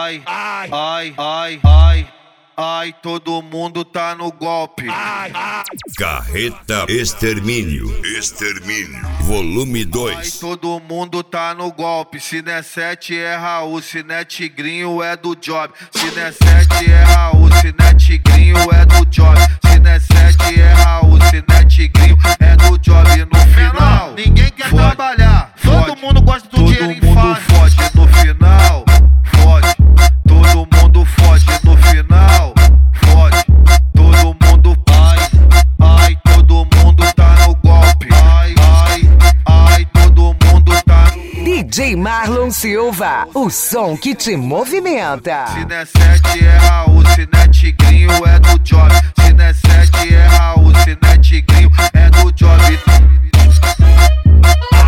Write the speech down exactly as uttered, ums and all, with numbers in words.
ai, ai, ai, ai, ai, ai, todo mundo tá no golpe. Ai, ai. Carreta Extermínio, Extermínio, volume dois. Ai, todo mundo tá no golpe. Se não é sete é Raul, se não é Tigrinho é do Job. Se não é sete é Raul, se não é Tigrinho é do Job. Se não é sete é Raul, se não é Tigrinho é do Job. E no final, ninguém quer fode, trabalhar. fode, todo mundo gosta do todo dinheiro mundo fácil. fode no final, fode, todo mundo fode no final, fode, todo mundo. Ai, ai, todo mundo tá no golpe. Ai, ai, ai, todo mundo tá no... D J Marlon Silva, o som que te movimenta. Se não é sete é Raul, se não é Tigrinho é do Job. Se não é sete é Raul, se não é Tigrinho é do Job.